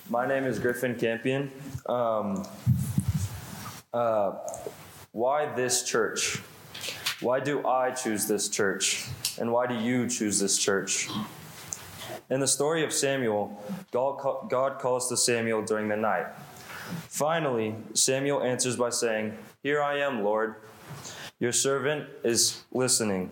My name is Griffin Campion. Why this church? Why do I choose this church? And why do you choose this church? In the story of Samuel, God calls to Samuel during the night. Finally, Samuel answers by saying, "Here I am, Lord. Your servant is listening."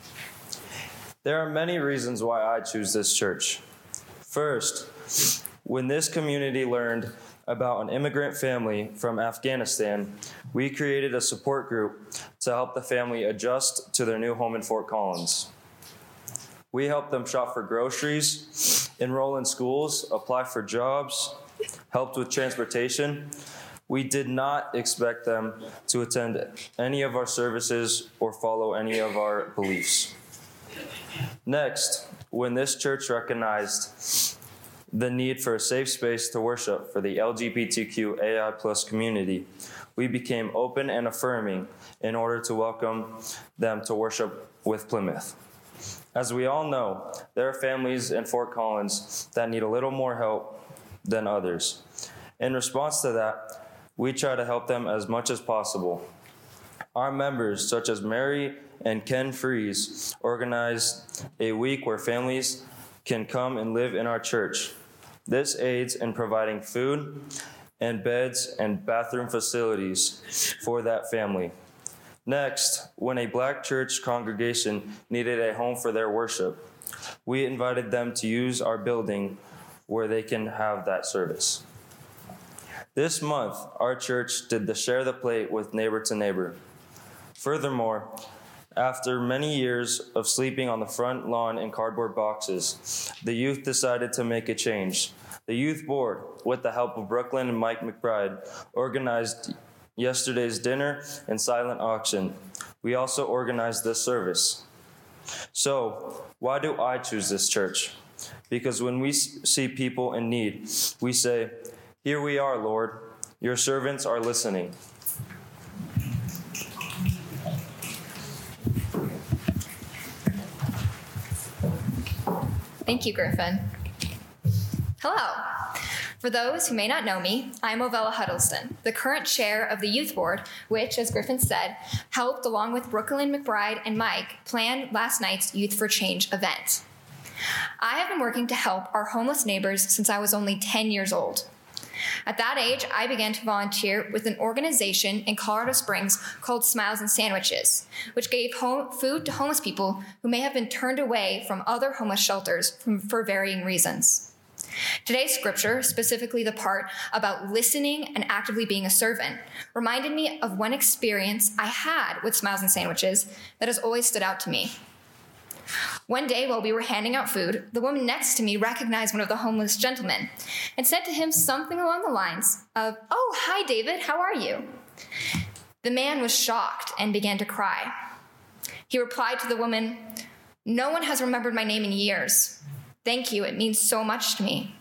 There are many reasons why I choose this church. First, when this community learned about an immigrant family from Afghanistan, we created a support group to help the family adjust to their new home in Fort Collins. We helped them shop for groceries, enroll in schools, apply for jobs, helped with transportation. We did not expect them to attend any of our services or follow any of our beliefs. Next, when this church recognized the need for a safe space to worship for the LGBTQAI+ community, we became open and affirming in order to welcome them to worship with Plymouth. As we all know, there are families in Fort Collins that need a little more help than others. In response to that, we try to help them as much as possible. Our members, such as Mary and Ken Fries, organized a week where families can come and live in our church. This aids in providing food and beds and bathroom facilities for that family. Next, when a Black church congregation needed a home for their worship, we invited them to use our building where they can have that service. This month, our church did the Share the Plate with Neighbor to Neighbor. Furthermore, after many years of sleeping on the front lawn in cardboard boxes, the youth decided to make a change. The youth board, with the help of Brooklyn and Mike McBride, organized yesterday's dinner and silent auction. We also organized this service. So, why do I choose this church? Because when we see people in need, we say, "Here we are, Lord. Your servants are listening." Thank you, Griffin. Hello. For those who may not know me, I'm Ovella Huddleston, the current chair of the youth board, which, as Griffin said, helped along with Brooklyn McBride and Mike plan last night's Youth for Change event. I have been working to help our homeless neighbors since I was only 10 years old. At that age, I began to volunteer with an organization in Colorado Springs called Smiles and Sandwiches, which gave food to homeless people who may have been turned away from other homeless shelters for varying reasons. Today's scripture, specifically the part about listening and actively being a servant, reminded me of one experience I had with Smiles and Sandwiches that has always stood out to me. One day, while we were handing out food, the woman next to me recognized one of the homeless gentlemen and said to him something along the lines of, "Oh, hi, David, how are you?" The man was shocked and began to cry. He replied to the woman, "No one has remembered my name in years. Thank you, it means so much to me."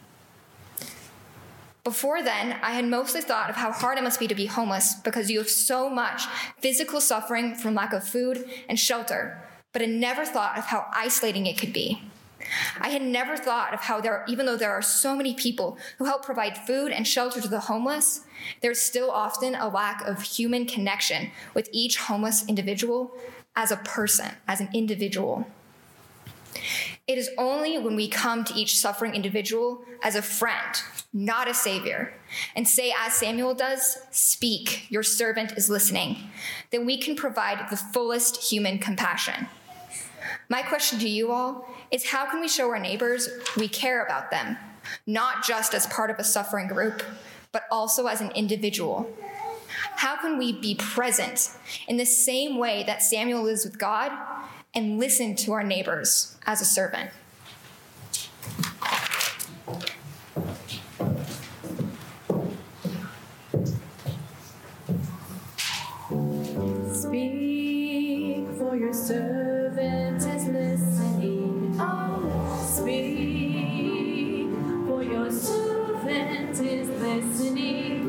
Before then, I had mostly thought of how hard it must be to be homeless because you have so much physical suffering from lack of food and shelter, but had never thought of how isolating it could be. I had never thought of how even though there are so many people who help provide food and shelter to the homeless, there's still often a lack of human connection with each homeless individual as a person, as an individual. It is only when we come to each suffering individual as a friend, not a savior, and say, as Samuel does, "Speak, your servant is listening," that we can provide the fullest human compassion. My question to you all is, how can we show our neighbors we care about them, not just as part of a suffering group, but also as an individual? How can we be present in the same way that Samuel is with God and listen to our neighbors as a servant? Speak, for your servant is listening. Oh, speak, for your servant is listening.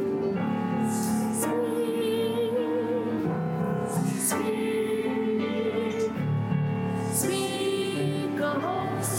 Speak, speak, speak, oh,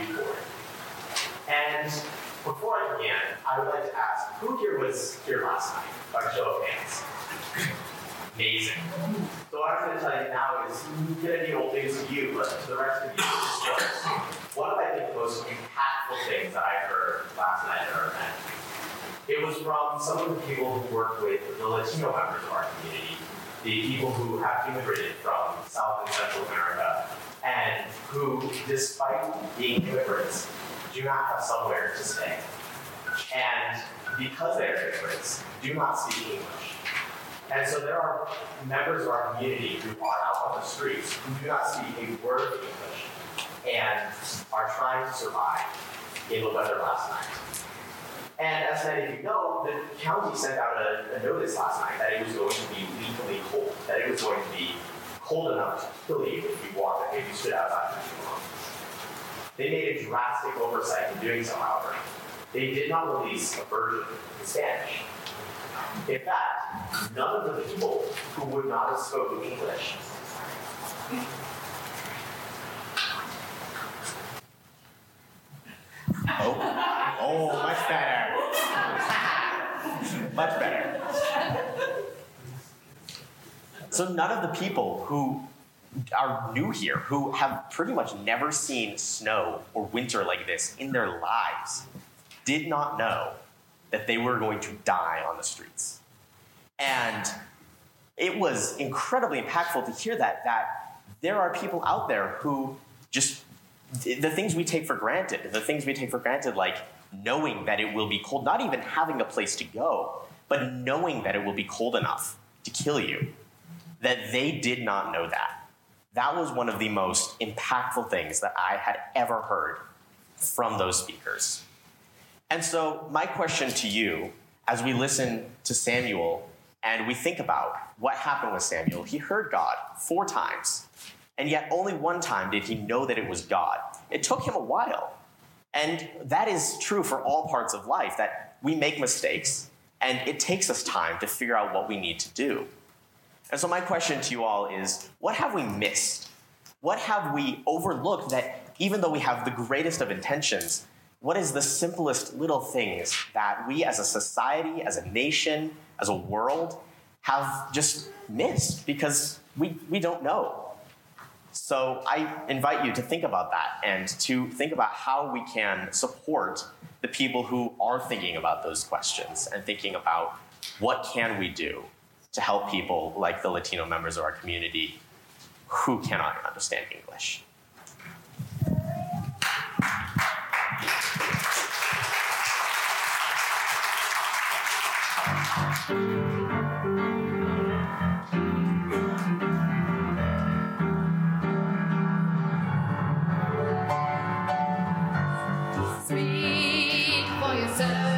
youth board. And before I begin, I would like to ask, who here was here last night? By show of hands. Amazing. So what I'm going to tell you now is going to be old things to you, but to the rest of you, just one of, I think, the most impactful things that I heard last night at our event. It was from some of the people who work with the Latino members of our community, the people who have immigrated from South and Central America, and who, despite being immigrants, do not have somewhere to stay. And because they are immigrants, do not speak English. And so there are members of our community who are out on the streets who do not speak a word of English and are trying to survive in the weather last night. And as many of you know, the county sent out a notice last night that it was going to be lethally cold, that it was going to be cold enough to kill you if you stood outside for too long. They made a drastic oversight in doing so, however. They did not release a version in Spanish. In fact, none of the people who would not have spoken English much better. Much better. So none of the people who are new here, who have pretty much never seen snow or winter like this in their lives, did not know that they were going to die on the streets. And it was incredibly impactful to hear that there are people out there who just, the things we take for granted, like knowing that it will be cold, not even having a place to go, but knowing that it will be cold enough to kill you, that they did not know that. That was one of the most impactful things that I had ever heard from those speakers. And so my question to you, as we listen to Samuel and we think about what happened with Samuel, he heard God 4 times, and yet only 1 time did he know that it was God. It took him a while. And that is true for all parts of life, that we make mistakes, and it takes us time to figure out what we need to do. And so my question to you all is, what have we missed? What have we overlooked that even though we have the greatest of intentions, what is the simplest little things that we as a society, as a nation, as a world have just missed because we don't know? So I invite you to think about that and to think about how we can support the people who are thinking about those questions and thinking about what can we do to help people like the Latino members of our community who cannot understand English. Speak for yourself.